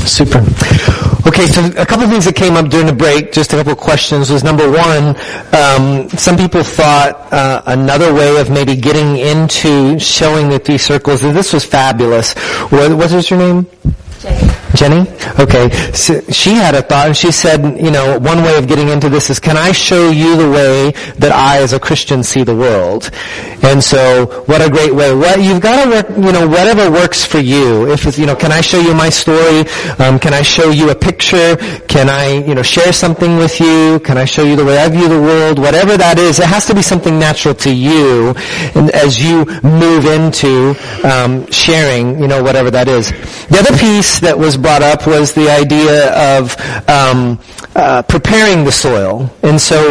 Super. Okay, so a couple of things that came up during the break, just a couple of questions, was number one, some people thought another way of maybe getting into showing the three circles, and this was fabulous. What was your name? Jenny? Okay. So she had a thought, and she said, one way of getting into this is, can I show you the way that I, as a Christian, see the world? And so, what a great way. You've got to work, whatever works for you. If it's, can I show you my story? Can I show you a picture? Can I, share something with you? Can I show you the way I view the world? Whatever that is, it has to be something natural to you, and as you move into, sharing, whatever that is. The other piece that was brought up was the idea of preparing the soil. And so,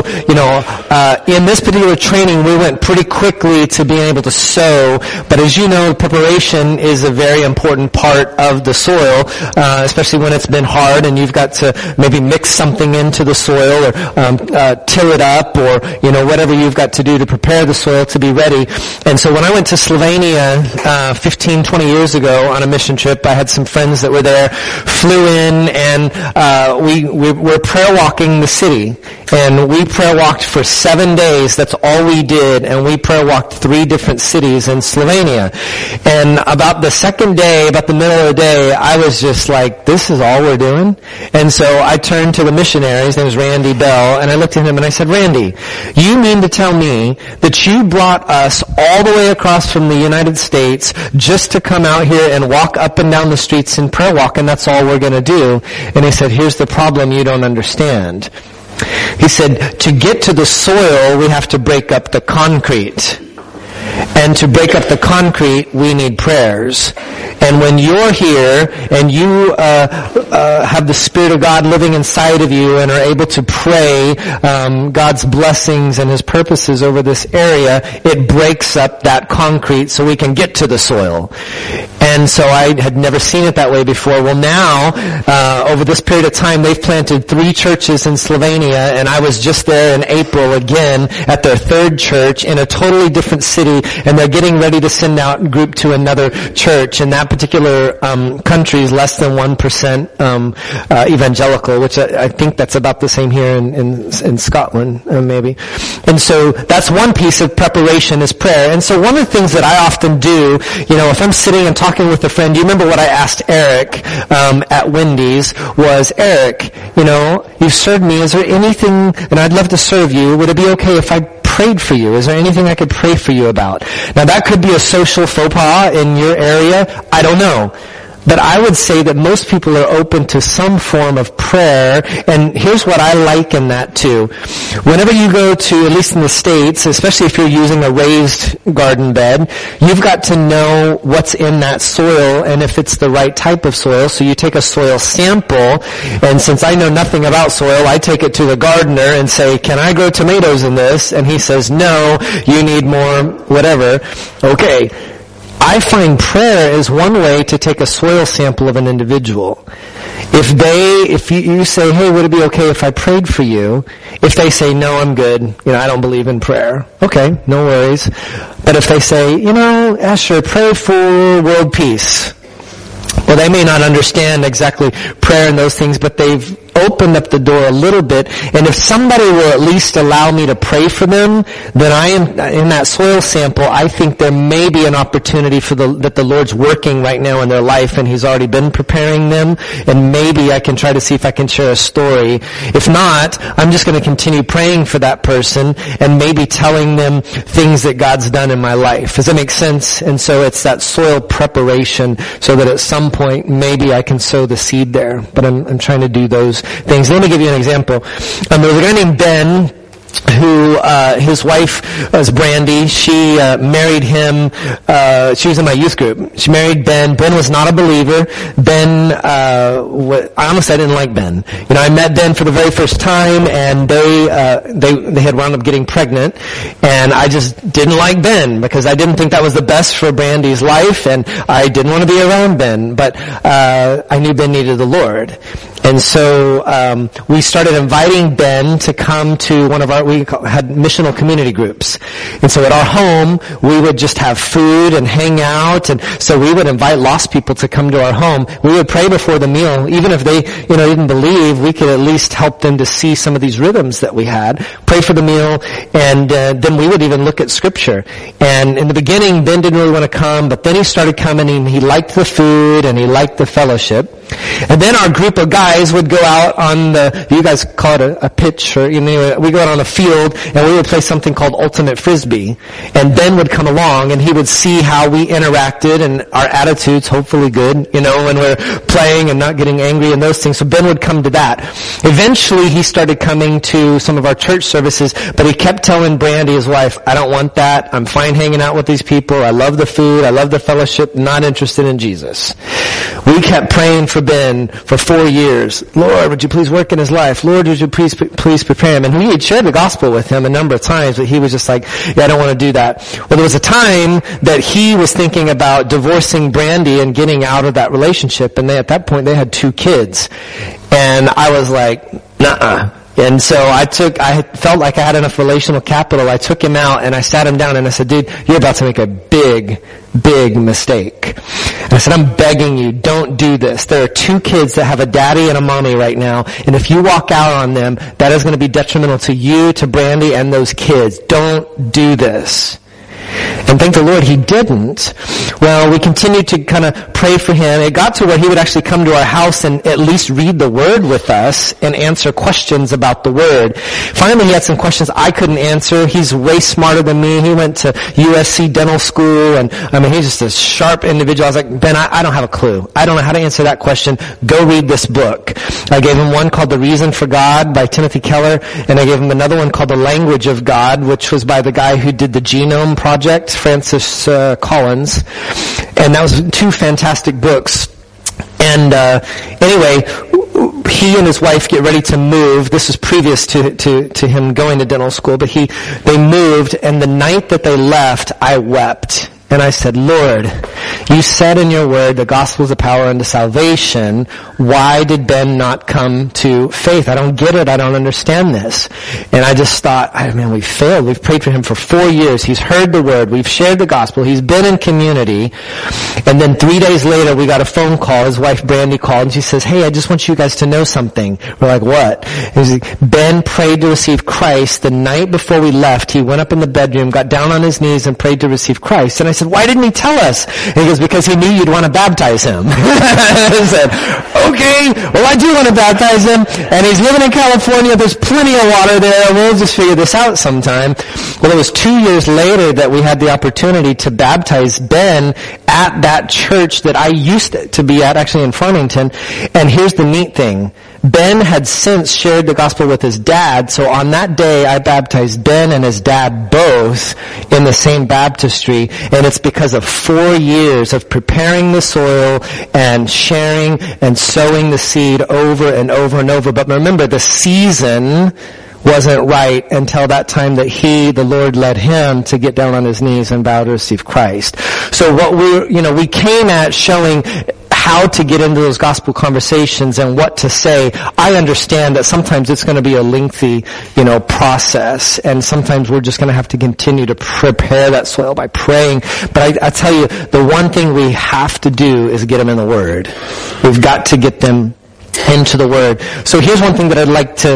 in this particular training, we went pretty quickly to being able to sow. But as you know, preparation is a very important part of the soil, especially when it's been hard and you've got to maybe mix something into the soil or till it up or, whatever you've got to do to prepare the soil to be ready. And so when I went to Slovenia 15, 20 years ago on a mission trip, I had some friends that were there, flew in, and we were prayer walking the city. And we prayer walked for 7 days. That's all we did. And we prayer walked 3 different cities in Slovenia. And about the second day, about the middle of the day, I was just like, this is all we're doing? And so I turned to the missionary, his name was Randy Bell, and I looked at him and I said, Randy, you mean to tell me that you brought us all the way across from the United States just to come out here and walk up and down the streets and prayer walk, and that's all we're going to do? And he said, here's the problem you don't understand. He said, to get to the soil, we have to break up the concrete. And to break up the concrete, we need prayers. And when you're here and you have the Spirit of God living inside of you and are able to pray God's blessings and His purposes over this area, it breaks up that concrete so we can get to the soil. And so I had never seen it that way before. Well, now, over this period of time, they've planted 3 churches in Slovenia, and I was just there in April again at their 3rd church in a totally different city, and they're getting ready to send out a group to another church. And that particular country is less than 1% evangelical, which I think that's about the same here in Scotland, maybe. And so that's one piece of preparation is prayer. And so one of the things that I often do, if I'm sitting and talking with a friend, you remember what I asked Eric at Wendy's was, Eric, you've served me. Is there anything, and I'd love to serve you, would it be okay if I prayed for you? Is there anything I could pray for you about? Now that could be a social faux pas in your area. I don't know. But I would say that most people are open to some form of prayer, and here's what I liken that to. Whenever you go to, at least in the States, especially if you're using a raised garden bed, you've got to know what's in that soil and if it's the right type of soil. So you take a soil sample, and since I know nothing about soil, I take it to the gardener and say, can I grow tomatoes in this? And he says, no, you need more whatever. Okay. I find prayer is one way to take a soil sample of an individual. If you say, hey, would it be okay if I prayed for you? If they say, no, I'm good, I don't believe in prayer. Okay, no worries. But if they say, Asher, pray for world peace. Well, they may not understand exactly prayer and those things, but they've opened up the door a little bit. And if somebody will at least allow me to pray for them, then I am in that soil sample. I think there may be an opportunity that the Lord's working right now in their life, and He's already been preparing them. And maybe I can try to see if I can share a story. If not, I'm just going to continue praying for that person and maybe telling them things that God's done in my life. Does that make sense? And so it's that soil preparation so that at some point maybe I can sow the seed there. But I'm trying to do those things. Let me give you an example. There's a guy named Ben who, his wife was Brandy. She married him, she was in my youth group. She married Ben. Ben was not a believer. Ben, honestly, I didn't like Ben. I met Ben for the very first time, and they had wound up getting pregnant, and I just didn't like Ben because I didn't think that was the best for Brandy's life, and I didn't want to be around Ben, but I knew Ben needed the Lord. And so we started inviting Ben to come to we had missional community groups. And so at our home, we would just have food and hang out. And so we would invite lost people to come to our home. We would pray before the meal. Even if they, didn't believe, we could at least help them to see some of these rhythms that we had. Pray for the meal. And then we would even look at Scripture. And in the beginning, Ben didn't really want to come, but then he started coming, and he liked the food and he liked the fellowship. And then our group of guys would go out on you guys call it a pitch, or, we go out on a field, and we would play something called Ultimate Frisbee. And Ben would come along, and he would see how we interacted, and our attitudes, hopefully good, when we're playing and not getting angry and those things. So Ben would come to that. Eventually, he started coming to some of our church services, but he kept telling Brandy, his wife, I don't want that. I'm fine hanging out with these people. I love the food. I love the fellowship. Not interested in Jesus. We kept praying for Ben for 4 years. Lord, would you please work in his life? Lord, would you please prepare him? And we had shared the gospel with him a number of times, but he was just like, I don't want to do that. Well, there was a time that he was thinking about divorcing Brandy and getting out of that relationship, and at that point they had 2 kids. And I was like, nuh-uh. And so I felt like I had enough relational capital. I took him out and I sat him down and I said, dude, you're about to make a big, big mistake. And I said, I'm begging you, don't do this. There are 2 kids that have a daddy and a mommy right now, and if you walk out on them, that is going to be detrimental to you, to Brandy, and those kids. Don't do this. And thank the Lord he didn't. Well, we continued to kind of pray for him. It got to where he would actually come to our house and at least read the Word with us and answer questions about the Word. Finally, he had some questions I couldn't answer. He's way smarter than me. He went to USC dental school, and he's just a sharp individual. I was like, Ben, I don't have a clue. I don't know how to answer that question. Go read this book. I gave him one called The Reason for God by Timothy Keller, and I gave him another one called The Language of God, which was by the guy who did the Genome Project, Francis Collins. And that was 2 fantastic books. And anyway, he and his wife get ready to move. This is previous to him going to dental school, but they moved, and the night that they left, I wept. And I said, Lord, you said in your word the gospel is the power unto salvation. Why did Ben not come to faith? I don't get it. I don't understand this. And I just thought, we failed. We've prayed for him for 4 years. He's heard the word. We've shared the gospel. He's been in community. And then 3 days later, we got a phone call. His wife, Brandy, called, and she says, hey, I just want you guys to know something. We're like, what? Ben prayed to receive Christ the night before we left. He went up in the bedroom, got down on his knees, and prayed to receive Christ. And I said, why didn't he tell us? And he goes, because he knew you'd want to baptize him. I said, okay, well, I do want to baptize him, and he's living in California. There's plenty of water there. We'll just figure this out sometime. Well, it was 2 years later that we had the opportunity to baptize Ben at that church that I used to be at, actually in Farmington. And here's the neat thing. Ben had since shared the gospel with his dad, so on that day I baptized Ben and his dad both in the same baptistry, and it's because of 4 years of preparing the soil and sharing and sowing the seed over and over and over. But remember, the season wasn't right until that time that the Lord led him to get down on his knees and bow to receive Christ. So what we came at showing how to get into those gospel conversations and what to say. I understand that sometimes it's going to be a lengthy, process, and sometimes we're just going to have to continue to prepare that soil by praying. But I tell you, the one thing we have to do is get them in the Word. We've got to get them into the Word. So here's one thing that I'd like to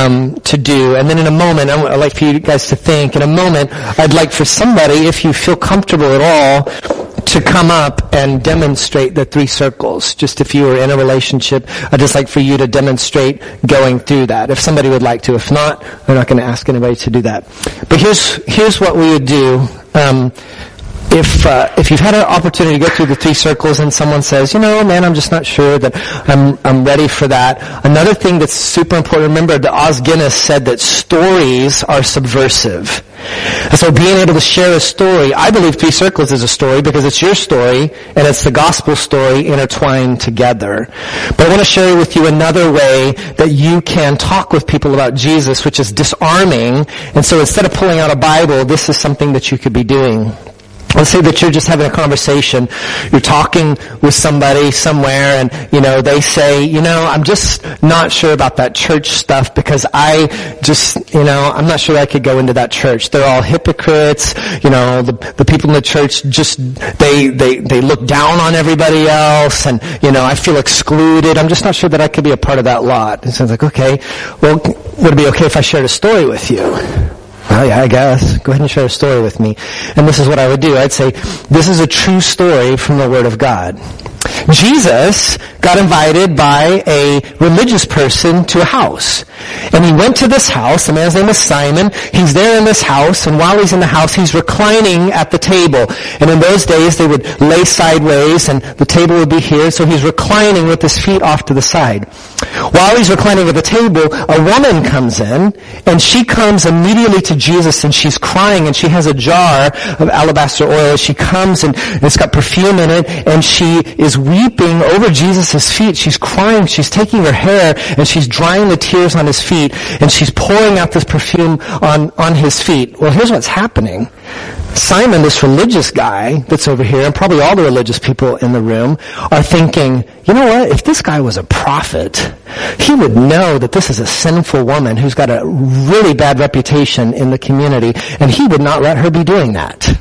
do, and then in a moment, I'd like for you guys to think. In a moment, I'd like for somebody, if you feel comfortable at all, to come up and demonstrate the 3 circles. Just if you were in a relationship, I'd just like for you to demonstrate going through that. If somebody would like to. If not, we're not going to ask anybody to do that. But here's what we would do. If you've had an opportunity to go through the 3 circles and someone says, man, I'm just not sure that I'm ready for that. Another thing that's super important, remember that Os Guinness said that stories are subversive. And so being able to share a story, I believe 3 circles is a story because it's your story and it's the gospel story intertwined together. But I want to share with you another way that you can talk with people about Jesus, which is disarming. And so instead of pulling out a Bible, this is something that you could be doing. Let's say that you're just having a conversation. You're talking with somebody somewhere and, they say, I'm just not sure about that church stuff because I'm not sure I could go into that church. They're all hypocrites. The people in the church just, they look down on everybody else and, I feel excluded. I'm just not sure that I could be a part of that lot. And so it's like, okay, well, would it be okay if I shared a story with you? Oh yeah, I guess. Go ahead and share a story with me. And this is what I would do. I'd say, this is a true story from the Word of God. Jesus got invited by a religious person to a house. And he went to this house. The man's name was Simon. He's there in this house, and while he's in the house, he's reclining at the table. And in those days, they would lay sideways, and the table would be here, so he's reclining with his feet off to the side. While he's reclining at the table, a woman comes in, and she comes immediately to Jesus, and she's crying, and she has a jar of alabaster oil. She comes, and it's got perfume in it, and she is weeping over Jesus' feet. She's crying. She's taking her hair and she's drying the tears on his feet and she's pouring out this perfume on his feet. Well, here's what's happening. Simon, this religious guy that's over here, and probably all the religious people in the room, are thinking, you know what? If this guy was a prophet, he would know that this is a sinful woman who's got a really bad reputation in the community, and he would not let her be doing that.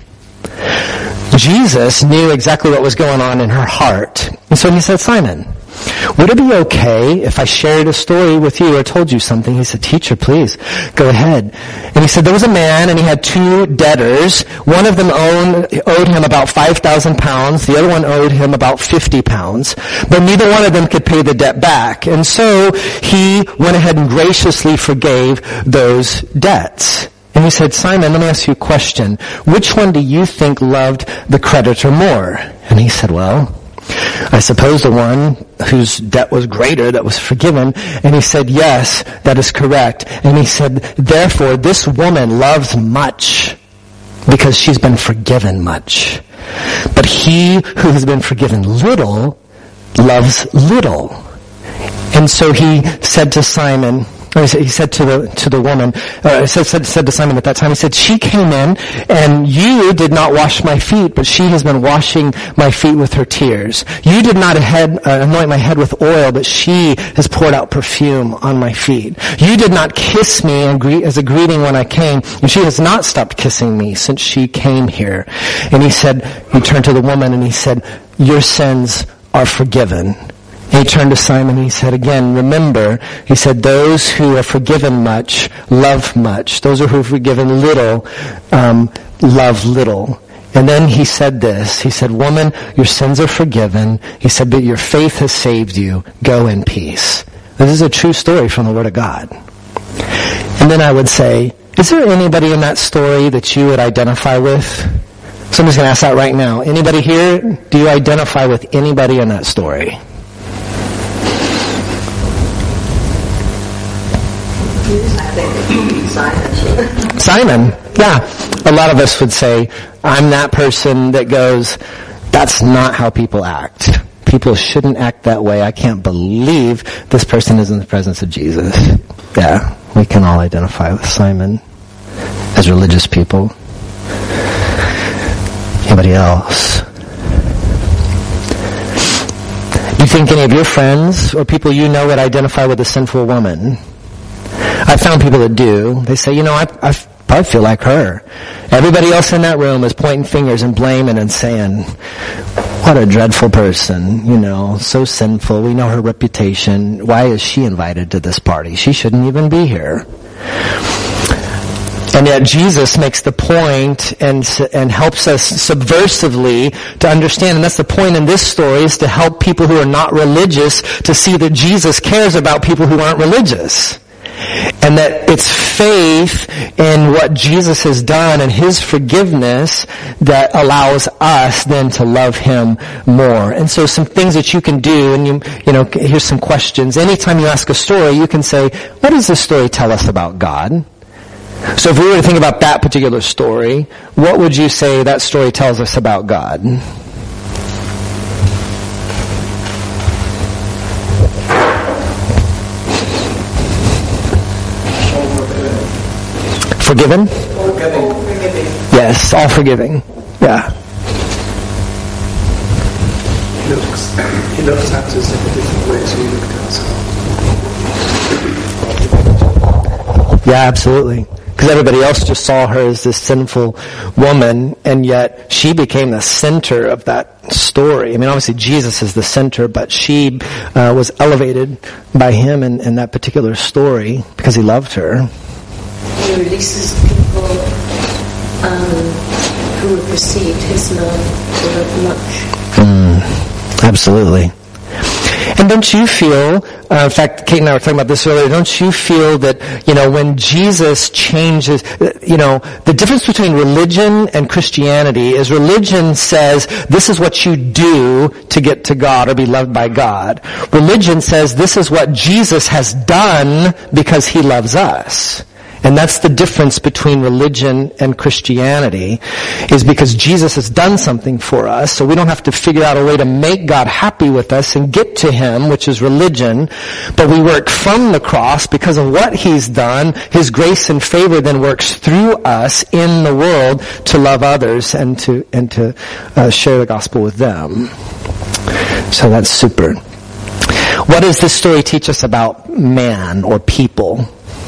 Jesus knew exactly what was going on in her heart. And so he said, Simon, would it be okay if I shared a story with you or told you something? He said, teacher, please, go ahead. And he said, there was a man and he had two debtors. One of them owed him about 5,000 pounds. The other one owed him about 50 pounds. But neither one of them could pay the debt back. And so he went ahead and graciously forgave those debts. And he said, Simon, let me ask you a question. Which one do you think loved the creditor more? And he said, well, I suppose the one whose debt was greater, that was forgiven. And he said, yes, that is correct. And he said, therefore, this woman loves much because she's been forgiven much. But he who has been forgiven little loves little. And so he said to Simon, he said to the woman, said to Simon at that time, he said, she came in and you did not wash my feet, but she has been washing my feet with her tears. You did not anoint my head with oil, but she has poured out perfume on my feet. You did not kiss me as a greeting when I came, and she has not stopped kissing me since she came here. And he turned to the woman and he said, your sins are forgiven. He turned to Simon and he said, again, remember, he said, those who are forgiven much, love much. Those who are forgiven little, love little. And then he said this, he said, woman, your sins are forgiven. He said, but your faith has saved you. Go in peace. This is a true story from the Word of God. And then I would say, is there anybody in that story that you would identify with? Somebody's going to ask that right now. Anybody here? Do you identify with anybody in that story? Simon, yeah. A lot of us would say, I'm that person that goes, that's not how people act. People shouldn't act that way. I can't believe this person is in the presence of Jesus. Yeah, we can all identify with Simon as religious people. Anybody else? You think any of your friends or people you know would identify with a sinful woman? I've found people that do. They say, I probably feel like her. Everybody else in that room is pointing fingers and blaming and saying, what a dreadful person, so sinful. We know her reputation. Why is she invited to this party? She shouldn't even be here. And yet Jesus makes the point and helps us subversively to understand, and that's the point in this story, is to help people who are not religious to see that Jesus cares about people who aren't religious. And that it's faith in what Jesus has done and His forgiveness that allows us then to love Him more. And so some things that you can do, and here's some questions. Anytime you ask a story, you can say, what does this story tell us about God? So if we were to think about that particular story, what would you say that story tells us about God? Forgiven? Forgiving. Yes, all forgiving. Yeah. he looks at us in a different way as we looked at us. Yeah, absolutely. Because everybody else just saw her as this sinful woman, and yet she became the center of that story. I mean, obviously Jesus is the center, but she was elevated by him in that particular story because he loved her. He releases people who have received his love so much. Absolutely. And don't you feel, in fact, Kate and I were talking about this earlier, don't you feel that, when Jesus changes, the difference between religion and Christianity is religion says this is what you do to get to God or be loved by God. Religion says this is what Jesus has done because he loves us. And that's the difference between religion and Christianity, is because Jesus has done something for us, so we don't have to figure out a way to make God happy with us and get to him, which is religion, but we work from the cross because of what he's done. His grace and favor then works through us in the world to love others and to share the gospel with them. So that's super. What does this story teach us about man or people?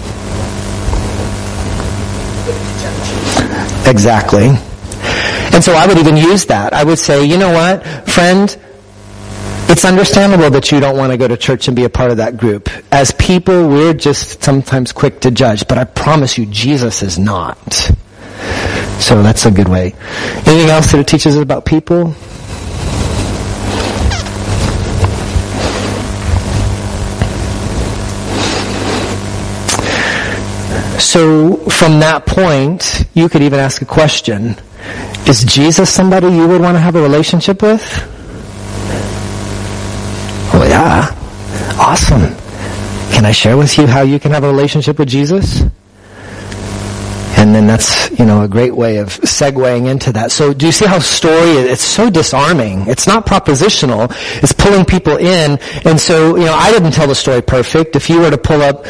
Exactly. And so I would even use that. I would say, you know what, friend, it's understandable that you don't want to go to church and be a part of that group. As people, we're just sometimes quick to judge, but I promise you, Jesus is not. So that's a good way. Anything else that it teaches us about people? So from that point, you could even ask a question. Is Jesus somebody you would want to have a relationship with? Well, yeah. Awesome. Can I share with you how you can have a relationship with Jesus? And then that's, a great way of segueing into that. So do you see how it's so disarming. It's not propositional. It's pulling people in. And so, I didn't tell the story perfect. If you were to pull up,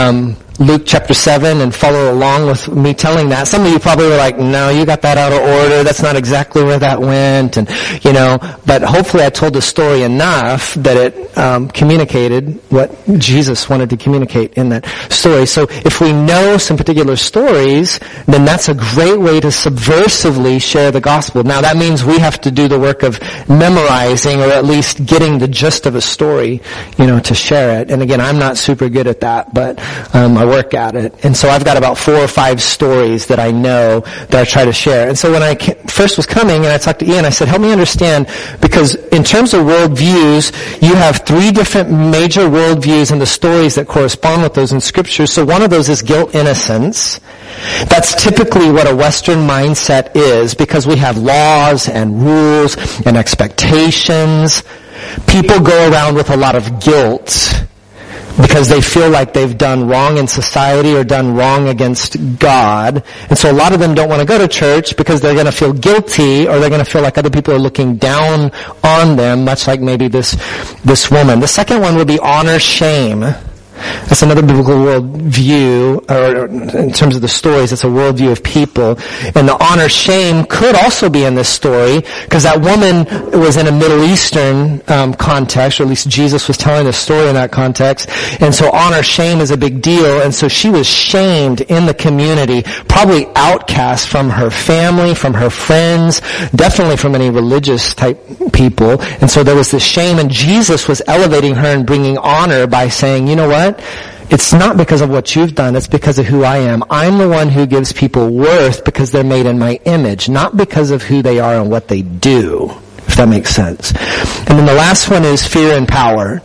Luke chapter 7 and follow along with me telling that. Some of you probably were like, no, you got that out of order. That's not exactly where that went. And, but hopefully I told the story enough that it communicated what Jesus wanted to communicate in that story. So if we know some particular stories, then that's a great way to subversively share the gospel. Now that means we have to do the work of memorizing or at least getting the gist of a story, to share it. And again, I'm not super good at that, but I work at it. And so I've got about 4 or 5 stories that I know that I try to share. And so when I first was coming and I talked to Ian, I said, help me understand, because in terms of worldviews, you have 3 different major worldviews and the stories that correspond with those in Scripture. So one of those is guilt-innocence. That's typically what a Western mindset is, because we have laws and rules and expectations. People go around with a lot of guilt because they feel like they've done wrong in society or done wrong against God. And so a lot of them don't want to go to church because they're going to feel guilty, or they're going to feel like other people are looking down on them, much like maybe this woman. The second one would be honor shame. That's another biblical worldview, or in terms of the stories, it's a worldview of people. And the honor shame could also be in this story, because that woman was in a Middle Eastern context, or at least Jesus was telling the story in that context. And so honor shame is a big deal, and so she was shamed in the community, probably outcast from her family, from her friends, definitely from any religious type people. And so there was this shame, and Jesus was elevating her and bringing honor by saying, you know what? It's not because of what you've done, it's because of who I am. I'm the one who gives people worth because they're made in my image, not because of who they are and what they do, if that makes sense. And then the last one is fear and power.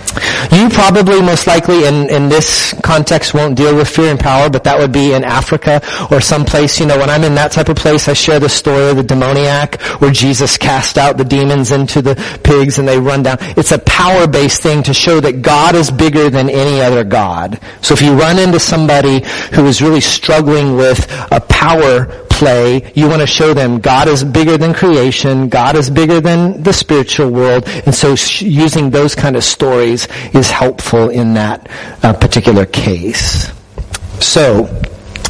You probably most likely in this context won't deal with fear and power, but that would be in Africa or someplace. When I'm in that type of place, I share the story of the demoniac where Jesus cast out the demons into the pigs and they run down. It's a power-based thing to show that God is bigger than any other God. So if you run into somebody who is really struggling with a power play, you want to show them God is bigger than creation, God is bigger than the spiritual world, and so using those kind of stories is helpful in that particular case. So,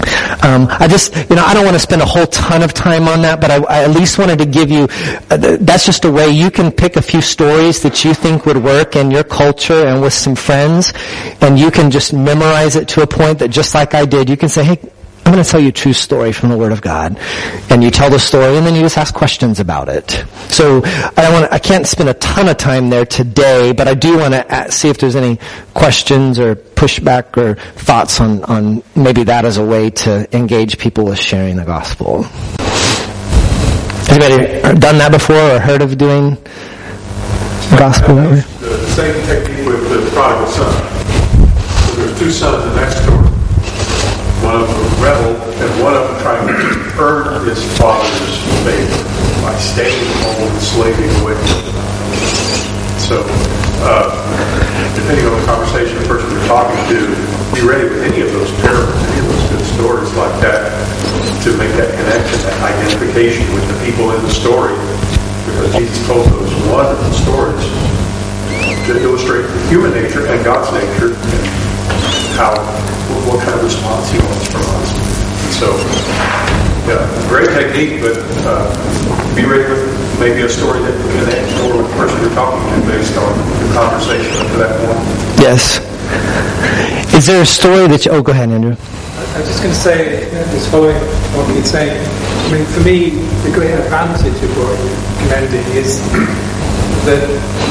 I just, I don't want to spend a whole ton of time on that, but I at least wanted to give you, that's just a way you can pick a few stories that you think would work in your culture and with some friends, and you can just memorize it to a point that just like I did, you can say, hey, I'm going to tell you a true story from the Word of God. And you tell the story, and then you just ask questions about it. So I can't spend a ton of time there today, but I do want to see if there's any questions or pushback or thoughts on maybe that as a way to engage people with sharing the gospel. Anybody done that before or heard of doing gospel that way? The same technique with the prodigal son. So there's two sons in that story. One of them rebel, and one of them trying to earn his father's favor by staying home and slaving away. So, depending on the conversation the person you're talking to, be ready with any of those parables, any of those good stories like that, to make that connection, that identification with the people in the story, because Jesus told those wonderful stories to illustrate human nature and God's nature, and what kind of response he wants from us. So, yeah, great technique, but be ready with maybe a story that connects more with the person you're talking to based on the conversation up to that point. Yes. Is there a story that you... Oh, go ahead, Andrew. I was just going to say, just following what you're saying, I mean, for me, the great advantage of what you're commending is that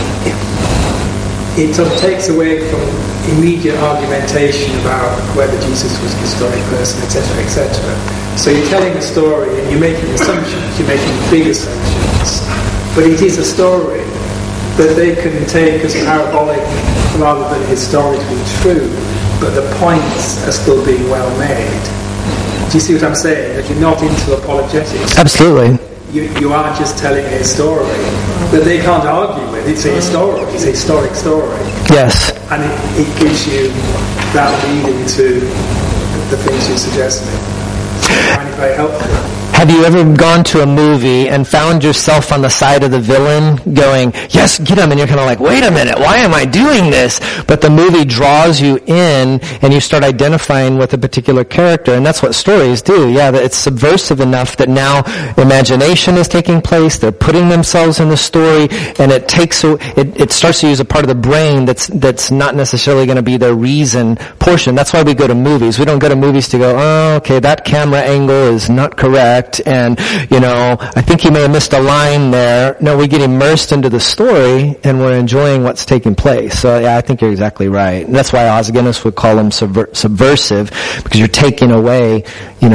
it sort of takes away from immediate argumentation about whether Jesus was a historic person, etc., etc. So you're telling a story and you're making assumptions, you're making big assumptions, but it is a story that they can take as parabolic rather than historically true, but the points are still being well made. Do you see what I'm saying? That you're not into apologetics. Absolutely. You are just telling a story that they can't argue with. It's a story. It's a historic story. Yes. And it gives you that leading to the things you're suggesting. I find it very helpful. Have you ever gone to a movie and found yourself on the side of the villain going, yes, get him, and you're kind of like, wait a minute, why am I doing this? But the movie draws you in and you start identifying with a particular character, and that's what stories do. Yeah, it's subversive enough that now imagination is taking place, they're putting themselves in the story, and it starts to use a part of the brain that's not necessarily going to be the reason portion. That's why we go to movies. We don't go to movies to go, oh, okay, that camera angle is not correct. And, I think he may have missed a line there. No, we get immersed into the story and we're enjoying what's taking place. So, yeah, I think you're exactly right. And that's why Os Guinness would call them subversive, because you're taking away,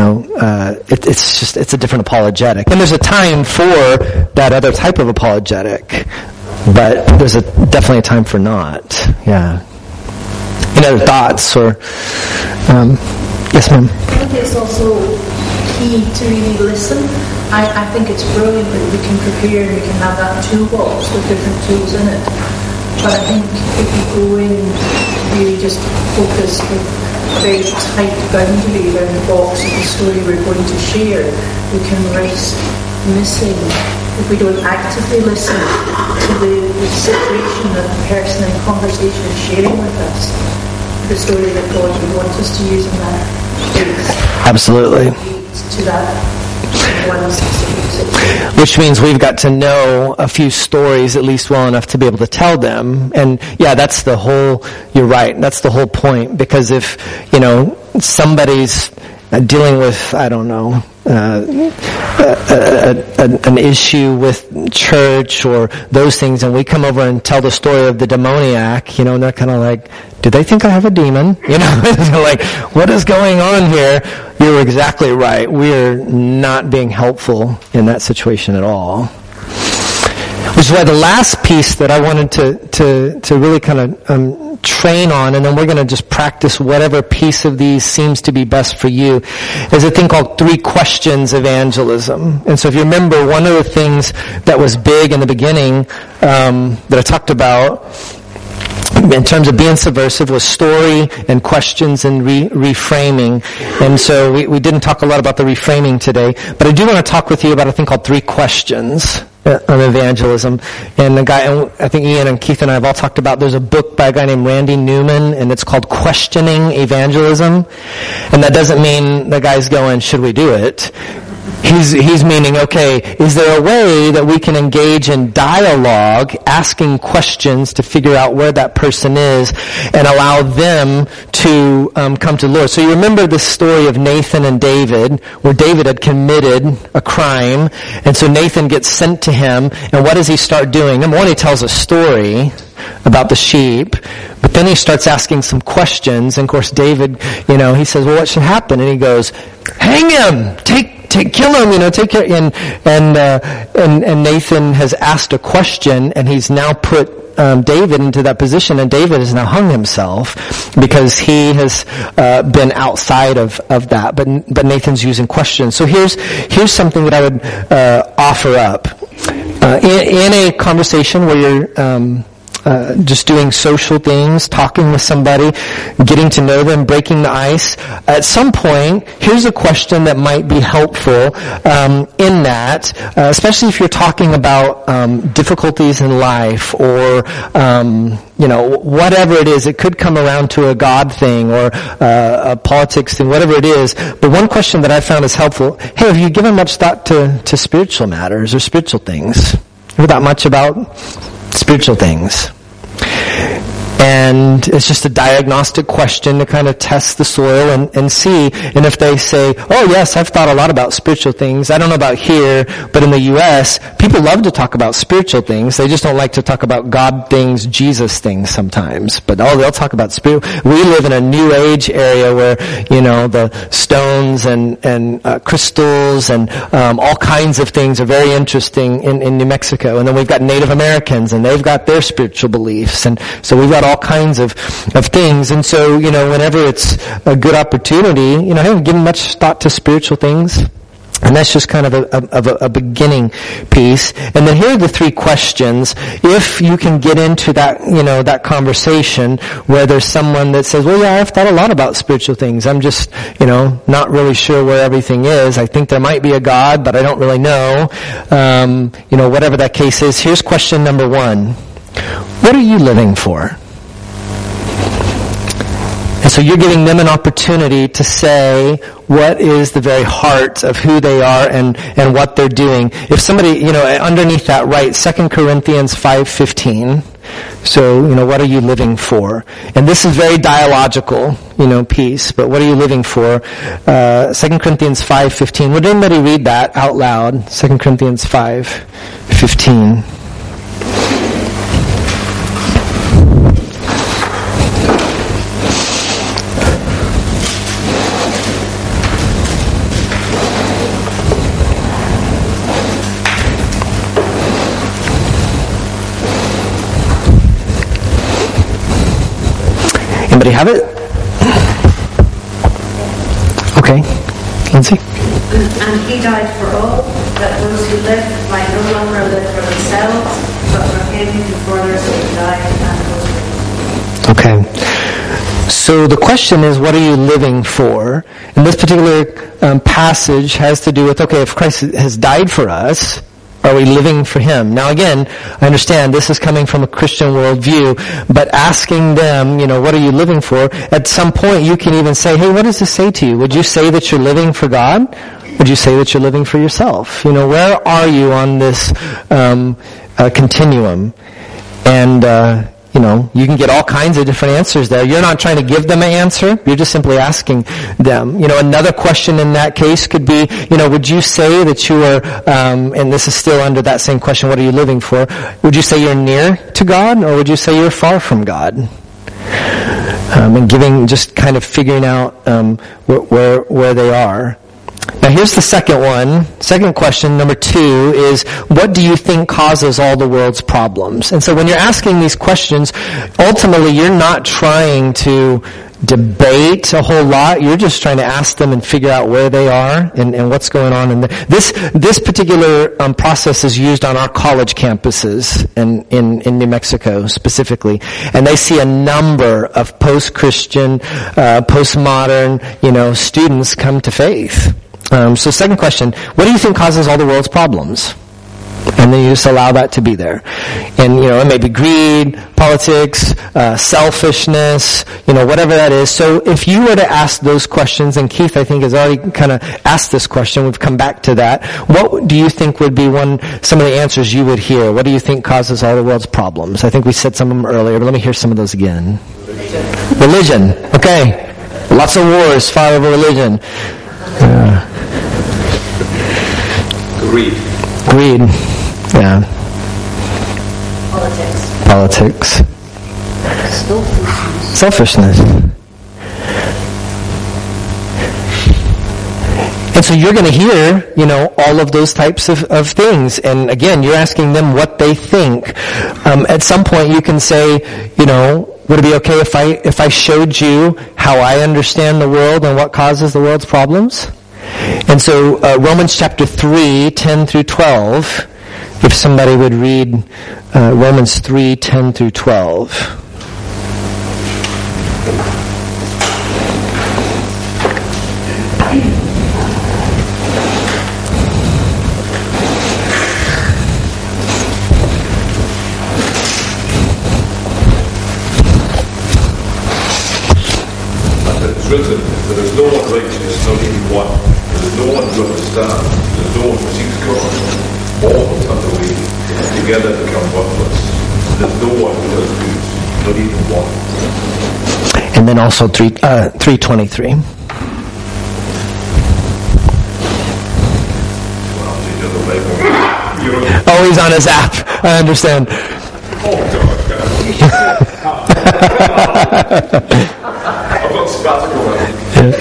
it's a different apologetic. And there's a time for that other type of apologetic, but there's definitely a time for not. Yeah. Any other thoughts or, yes, ma'am? I think it's also key to really listen. I think it's brilliant that we can prepare and we can have that toolbox with different tools in it. But I think if you go in really just focused with a very tight boundary around the box of the story we're going to share, we can risk missing, if we don't actively listen to the situation that the person in conversation is sharing with us, the story that God would want us to use in that case. Absolutely. To that one specific situation. Which means we've got to know a few stories at least well enough to be able to tell them. And yeah, that's the whole, you're right, that's the whole point. Because if, somebody's dealing with, I don't know, an issue with church or those things, and we come over and tell the story of the demoniac, and they're kind of like, do they think I have a demon? They're like, what is going on here? You're exactly right. We're not being helpful in that situation at all. Which is why the last piece that I wanted to really kind of train on, and then we're going to just practice whatever piece of these seems to be best for you, is a thing called 3 questions evangelism. And so if you remember, one of the things that was big in the beginning that I talked about in terms of being subversive was story and questions and reframing. And so we didn't talk a lot about the reframing today, but I do want to talk with you about a thing called 3 questions. on evangelism. And the guy, I think Ian and Keith and I have all talked about, there's a book by a guy named Randy Newman, and it's called Questioning Evangelism. And that doesn't mean the guy's going, should we do it? He's meaning, okay, is there a way that we can engage in dialogue, asking questions to figure out where that person is and allow them to come to the Lord? So you remember the story of Nathan and David, where David had committed a crime, and so Nathan gets sent to him, and what does he start doing? Number one, he tells a story about the sheep, but then he starts asking some questions, and of course David, he says, well, what should happen? And he goes, hang him! Kill him, take care. And Nathan has asked a question, and he's now put David into that position, and David has now hung himself because he has been outside of that. But Nathan's using questions. So here's something that I would offer up in a conversation where you're just doing social things, talking with somebody, getting to know them, breaking the ice. At some point, here's a question that might be helpful in that, especially if you're talking about difficulties in life or whatever it is. It could come around to a God thing or a politics thing, whatever it is. But one question that I found is helpful: hey, have you given much thought to spiritual matters or spiritual things? Ever thought much about spiritual things? And it's just a diagnostic question to kind of test the soil and see. And if they say, oh yes, I've thought a lot about spiritual things. I don't know about here, but in the U.S., people love to talk about spiritual things. They just don't like to talk about God things, Jesus things sometimes. But they'll talk about spirit. We live in a New Age area where, the stones and crystals and all kinds of things are very interesting in New Mexico. And then we've got Native Americans, and they've got their spiritual beliefs. And so we've got all kinds of things. And so, whenever it's a good opportunity, I haven't given much thought to spiritual things. And that's just kind of a beginning piece. And then here are the 3 questions. If you can get into that, that conversation where there's someone that says, well, yeah, I've thought a lot about spiritual things. I'm just, not really sure where everything is. I think there might be a God, but I don't really know. Whatever that case is. Here's question number 1. What are you living for? And so you're giving them an opportunity to say what is the very heart of who they are and what they're doing. If somebody, underneath that, write 2 Corinthians 5:15. So, what are you living for? And this is very dialogical, piece, but what are you living for? 2 Corinthians 5:15. Would anybody read that out loud? 2 Corinthians 5:15. Anybody have it? Okay. Lindsay? And he died for all, that those who live might no longer live for themselves, but for him who for their sake died and was raised. Okay. So the question is, what are you living for? And this particular passage has to do with, okay, if Christ has died for us, are we living for Him? Now again, I understand this is coming from a Christian worldview, but asking them, what are you living for? At some point you can even say, hey, what does this say to you? Would you say that you're living for God? Would you say that you're living for yourself? Where are you on this continuum? And you can get all kinds of different answers there. You're not trying to give them an answer. You're just simply asking them. Another question in that case could be, would you say that you are, and this is still under that same question, what are you living for? Would you say you're near to God, or would you say you're far from God? And just kind of figuring out where they are. Now here's the second one. Second question, number 2, is what do you think causes all the world's problems? And so when you're asking these questions, ultimately you're not trying to debate a whole lot. You're just trying to ask them and figure out where they are and what's going on. And this particular process is used on our college campuses in New Mexico specifically. And they see a number of post-Christian, postmodern, students come to faith. So second question, what do you think causes all the world's problems? And then you just allow that to be there. And, it may be greed, politics, selfishness, whatever that is. So if you were to ask those questions, and Keith, I think, has already kind of asked this question, we've come back to that. What do you think would be some of the answers you would hear? What do you think causes all the world's problems? I think we said some of them earlier, but let me hear some of those again. Religion. Okay. Lots of wars fought over religion. Greed. Yeah. Politics. Selfishness. And so you're going to hear, all of those types of things. And again, you're asking them what they think. At some point you can say, would it be okay if I showed you how I understand the world and what causes the world's problems? And so Romans chapter 3, 10 through 12, if somebody would read Romans 3, 10 through 12. It's written, there is no one righteous, not even one. There is no one to understand. There is no one who seeks God. All have turned away. Together become worthless. There is no one who does good, not even one. And then also 3:23. Oh, he's on his app. I understand. Oh, God. I've got sabbatical money.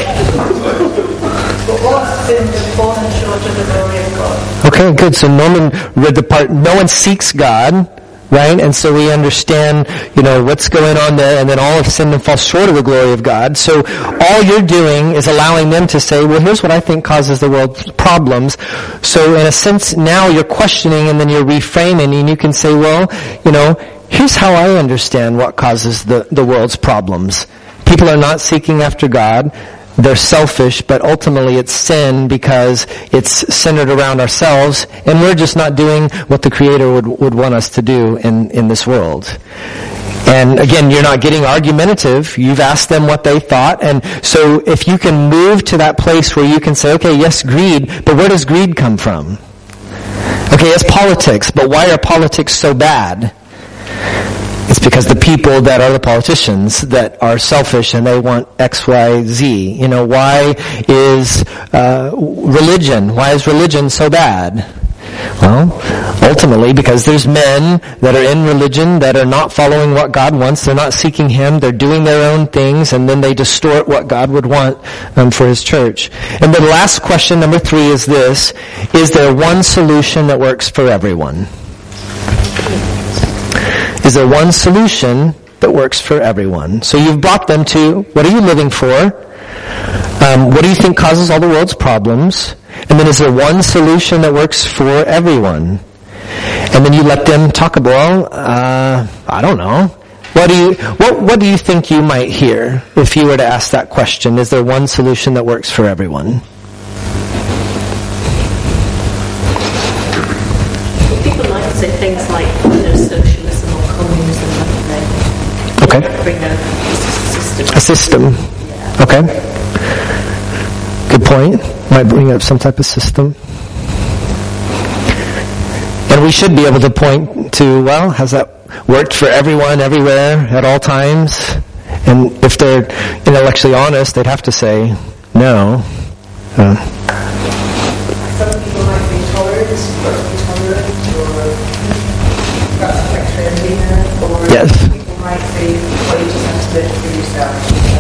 But what's been fallen short of the glory of God? Okay, good. So Norman read the part, no one seeks God, right? And so we understand, what's going on there, and then all have sinned and fall short of the glory of God. So all you're doing is allowing them to say, well, here's what I think causes the world's problems. So in a sense, now you're questioning and then you're reframing, and you can say, well, here's how I understand what causes the world's problems. People are not seeking after God. They're selfish, but ultimately it's sin because it's centered around ourselves, and we're just not doing what the Creator would want us to do in this world. And again, you're not getting argumentative. You've asked them what they thought, and so if you can move to that place where you can say, okay, yes, greed, but where does greed come from? Okay, it's politics, but why are politics so bad? It's because the people that are the politicians that are selfish and they want X, Y, Z. Why is why is religion so bad? Well, ultimately because there's men that are in religion that are not following what God wants. They're not seeking Him. They're doing their own things, and then they distort what God would want for His church. And the last question, number 3, is this: is there one solution that works for everyone? Is there one solution that works for everyone? So you've brought them to, what are you living for? What do you think causes all the world's problems? And then is there one solution that works for everyone? And then you let them talk about, I don't know. What do you think you might hear if you were to ask that question? Is there one solution that works for everyone? People might say things like, socialism or communism, Okay. bring a system. A system. Yeah. Okay. Good point. Might bring up some type of system. And we should be able to point to, well, has that worked for everyone, everywhere, at all times? And if they're intellectually honest, they'd have to say no. Some people might be tolerant, or perhaps like trendy, or Yes. people might say, well, you just have to live for yourself.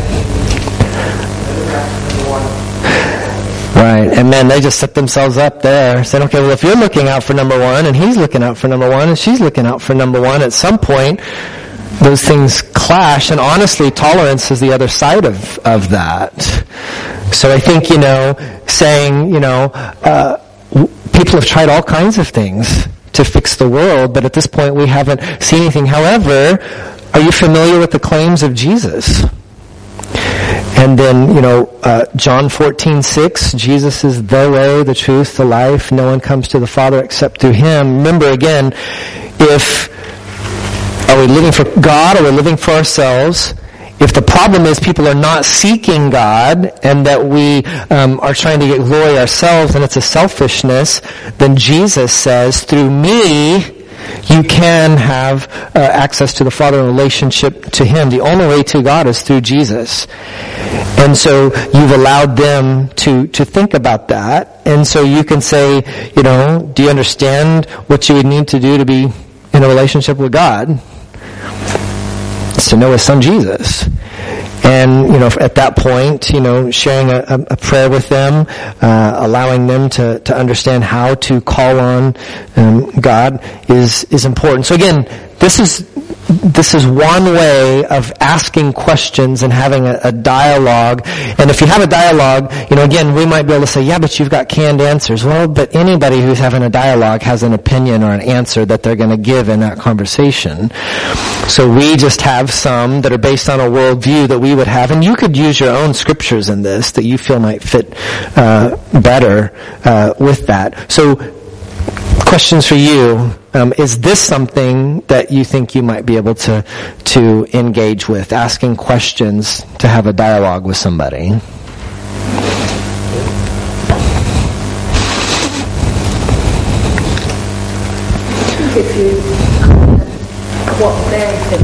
Look after number one. Right. And then they just set themselves up there, saying, okay, well, if you're looking out for number one, and he's looking out for number one, and she's looking out for number one, at some point, those things clash, and honestly, tolerance is the other side of that. So I think, saying, people have tried all kinds of things to fix the world, but at this point we haven't seen anything. However, are you familiar with the claims of Jesus? And then, John 14:6, Jesus is the way, the truth, the life. No one comes to the Father except through Him. Remember again, are we living for God or are we living for ourselves? If the problem is people are not seeking God and that we are trying to get glory ourselves and it's a selfishness, then Jesus says, through me, you can have access to the Father and relationship to Him. The only way to God is through Jesus. And so you've allowed them to think about that. And so you can say, do you understand what you would need to do to be in a relationship with God? It's to know His Son Jesus. And, at that point, sharing a prayer with them, allowing them to understand how to call on God is important. So again, this is one way of asking questions and having a dialogue. And if you have a dialogue, again, we might be able to say, yeah, but you've got canned answers. Well, but anybody who's having a dialogue has an opinion or an answer that they're going to give in that conversation. So we just have some that are based on a worldview that we would have. And you could use your own scriptures in this that you feel might fit better with that. So questions for you. Is this something that you think you might be able to engage with? Asking questions to have a dialogue with somebody. If you what they think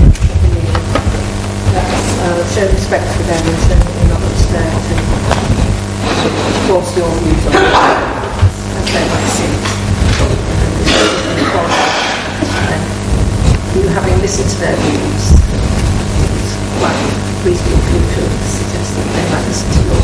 that's show respect for them and show that you're not upset and force your views on them as they might see it. You having listened to their views, reasonable people suggest that they might listen to your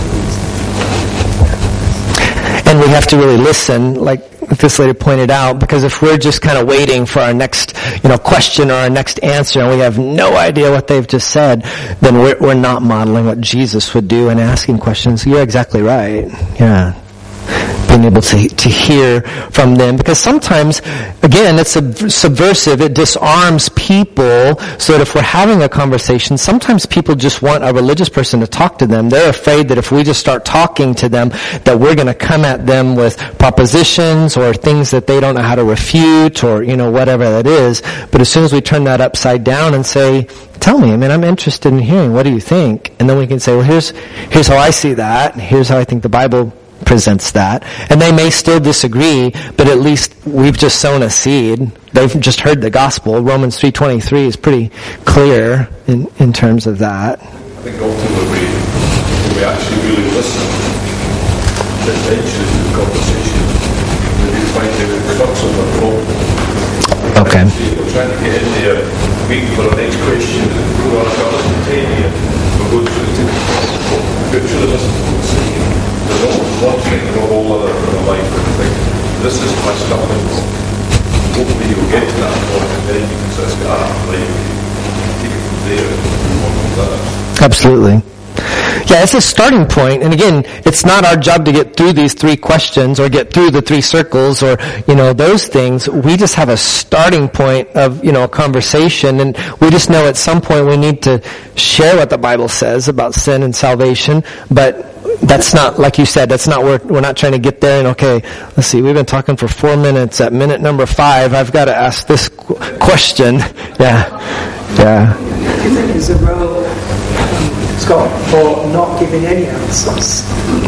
views. And we have to really listen, like this lady pointed out, because if we're just kind of waiting for our next, question or our next answer, and we have no idea what they've just said, then we're not modeling what Jesus would do and asking questions. You're exactly right. Yeah. Being able to hear from them, because sometimes, again, it's subversive. It disarms people, so that if we're having a conversation, sometimes people just want a religious person to talk to them. They're afraid that if we just start talking to them, that we're going to come at them with propositions or things that they don't know how to refute or, whatever that is. But as soon as we turn that upside down and say, tell me, I'm interested in hearing, what do you think? And then we can say, well, here's how I see that. Here's how I think the Bible presents that. And they may still disagree, but at least we've just sown a seed. They've just heard the gospel. Romans 3:23 is pretty clear in terms of that. I think ultimately, when we actually really listen, the attention to the conversation, we find the crux of the problem. Okay. We're trying to get in there, waiting for our next question, and go on about spontaneous, we're going through the typical, we're trying to listen to what we're saying. There's always one thing and a whole other in our life, and I think this is my starting point. Hopefully you'll get to that point, and then you can just go, take it from there and move on with that. Absolutely. Yeah, it's a starting point. And again, it's not our job to get through these 3 questions or get through the 3 circles or, those things. We just have a starting point of, a conversation. And we just know at some point we need to share what the Bible says about sin and salvation. But that's not, like you said, that's not, we're not trying to get there and, okay, let's see, we've been talking for 4 minutes. At minute number 5, I've got to ask this question. Yeah. Do you think there's a role, Scott, for not giving any answers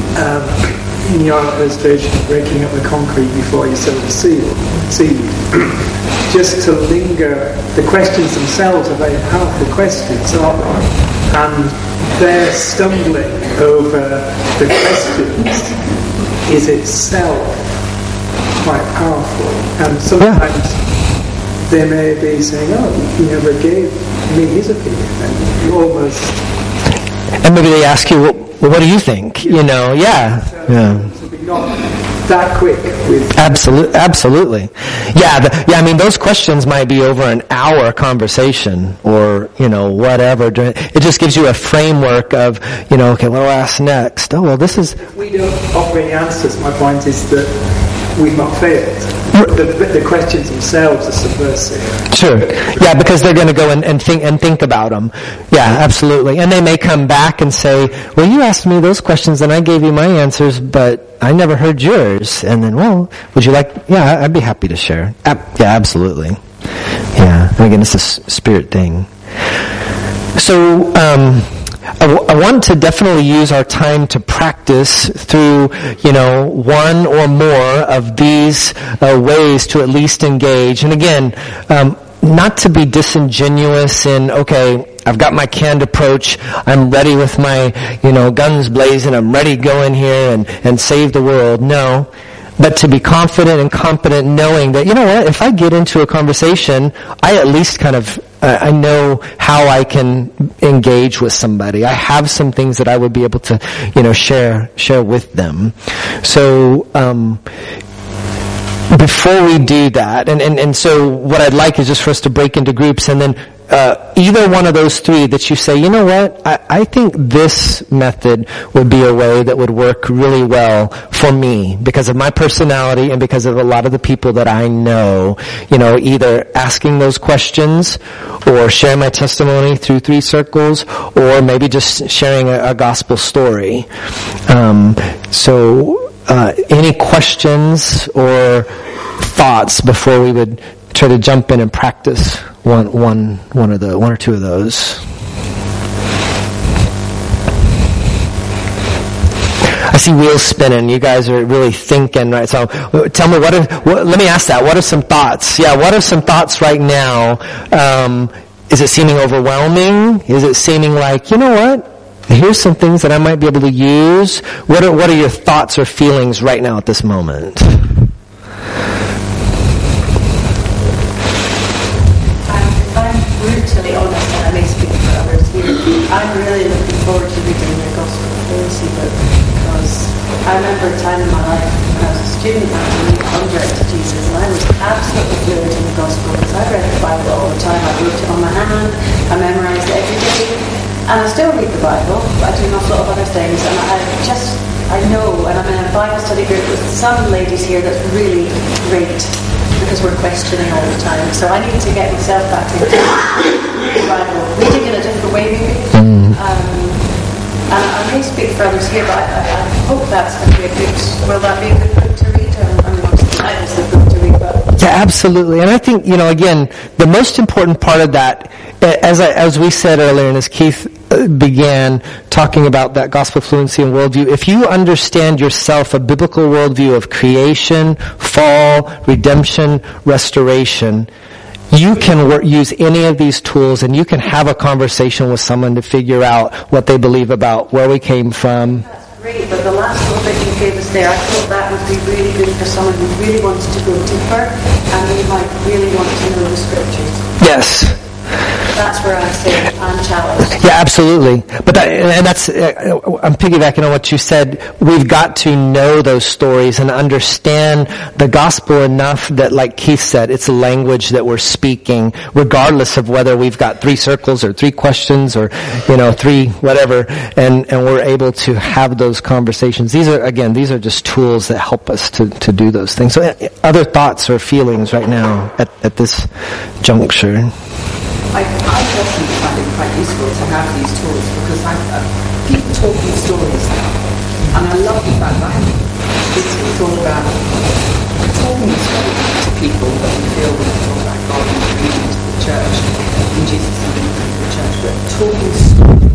in your illustration of breaking up the concrete before you sow the seed? Just to linger, the questions themselves are very powerful questions, aren't they? And their stumbling over the questions is itself quite powerful. And sometimes they may be saying, oh, he never gave me his opinion. And you almost... And maybe they ask you, well, what do you think? Yeah. So be not that quick with... Absolutely. Yeah, those questions might be over an hour conversation or, whatever. It just gives you a framework of, okay, what do I ask next? Oh, well, this is... If we don't offer any answers, my point is that we've not failed. The questions themselves are subversive. Sure. Yeah, because they're going to go and think about them. Yeah, absolutely. And they may come back and say, well, you asked me those questions and I gave you my answers, but I never heard yours. And then, well, would you like, yeah, I'd be happy to share. Yeah, absolutely. Yeah. And again, it's a spirit thing. So, I want to definitely use our time to practice through, one or more of these ways to at least engage. And again, not to be disingenuous in, okay, I've got my canned approach, I'm ready with my, guns blazing, I'm ready to go in here and save the world. No. But to be confident and competent knowing that, if I get into a conversation, I at least kind of, I know how I can engage with somebody. I have some things that I would be able to, share with them. So, before we do that, and so what I'd like is just for us to break into groups and then, either one of those three that you say, I think this method would be a way that would work really well for me because of my personality and because of a lot of the people that I know, either asking those questions or sharing my testimony through 3 circles or maybe just sharing a gospel story. Any questions or thoughts before we would try to jump in and practice one or two of those? I see wheels spinning. You guys are really thinking, right? So tell me, let me ask that. What are some thoughts? Yeah, what are some thoughts right now? Is it seeming overwhelming? Is it seeming like, here's some things that I might be able to use? What are your thoughts or feelings right now at this moment? Brutally honest, and I may speak for others here, I'm really looking forward to reading the Gospel Fluency book because I remember a time in my life when I was a student and I was a new convert to Jesus and I was absolutely fluent in the Gospel because I read the Bible all the time. I wrote it on my hand, I memorized it every day, and I still read the Bible, but I do an awful lot of other things, and I know, and I'm in a Bible study group with some ladies here that's really great because we're questioning all the time. So I need to get myself back into the Bible, reading in a different way maybe. And I may speak for others here, but I hope that's going to be will that be a good book to read? It's a book to read, but... Yeah, absolutely. And I think, again, the most important part of that, as we said earlier, and as Keith began talking about that gospel fluency and worldview, if you understand yourself a biblical worldview of creation, fall, redemption, restoration, you can use any of these tools and you can have a conversation with someone to figure out what they believe about where we came from. That's great, but the last little bit you gave us there, I thought that would be really good for someone who really wants to go deeper and they might really want to know the scriptures. Yes. That's where I say I'm challenged. Yeah, absolutely. But that's I'm piggybacking on what you said. We've got to know those stories and understand the gospel enough that, like Keith said, it's a language that we're speaking, regardless of whether we've got 3 circles or 3 questions or 3 whatever, and we're able to have those conversations. These are just tools that help us to do those things. So, other thoughts or feelings right now at this juncture? I personally find it quite useful to have these tools because people talk in stories now, and I love the fact that it's all about talking to people that we feel we can talk about God and reading to the church and Jesus and the church, but talking stories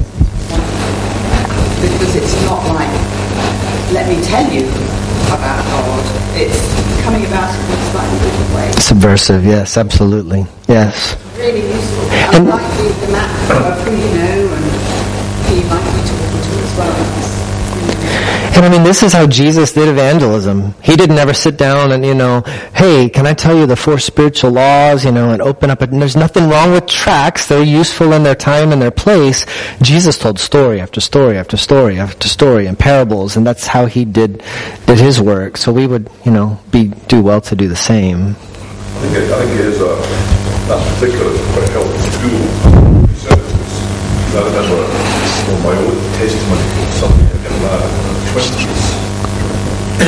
because it's not like, let me tell you about God. It's coming about it in a slightly different way. Subversive, yes, absolutely, yes. Really useful. I like the map of who you know and who you might be talking to as well. And this is how Jesus did evangelism. He didn't ever sit down and, hey, can I tell you the 4 spiritual laws, and open up and there's nothing wrong with tracts. They're useful in their time and their place. Jesus told story after story after story after story and parables, and that's how he did his work. So we would, do well to do the same. I think it is that particular quite helpful tool. He said I remember on my own testimony called Something Again in the 20s. He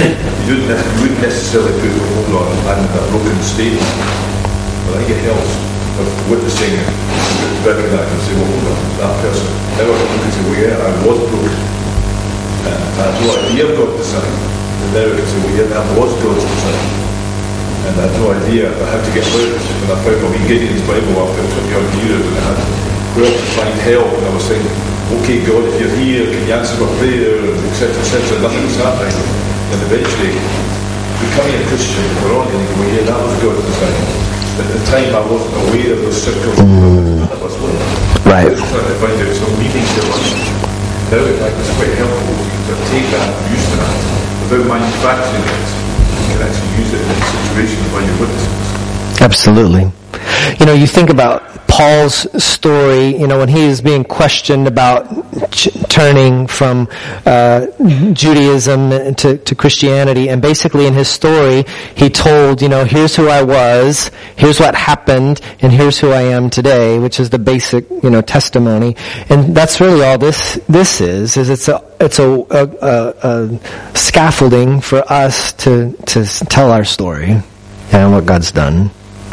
you wouldn't necessarily put the hold on I'm in a broken state, but I think it helps of witnessing it, recognize and say, well, hold on, that person, now I can look and say, well, yeah, I was broken. And I had no idea of God's design. And now I can say, well, yeah, that was God's design. And I had no idea how to get out. When I found my wee Gideon's Bible after 20 odd years, and I had where to find help, and I was saying, okay, God, if you're here, can you answer my prayer, etc., etc. Nothing was happening. And eventually, becoming a Christian, we're on and you go, yeah, that was God's design. At the time, I wasn't aware of those circles. That was what Right. I was trying to find out some meaning to it. Now, in fact, it's quite helpful to take that and use that without manufacturing it. You can actually use it in a situation when you're witnessing. Absolutely. You know, you think about Paul's story, you know, when he is being questioned about turning from Judaism to Christianity, and basically in his story, he told, you know, here's who I was, here's what happened, and here's who I am today, which is the basic, you know, testimony. And that's really all this is it's a scaffolding for us to tell our story and what God's done.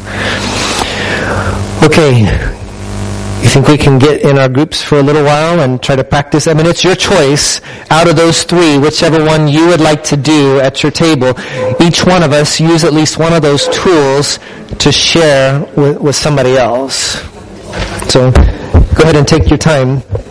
Okay, you think we can get in our groups for a little while and try to practice? I mean, it's your choice. Out of those three, whichever one you would like to do at your table, each one of us use at least one of those tools to share with somebody else. So, go ahead and take your time.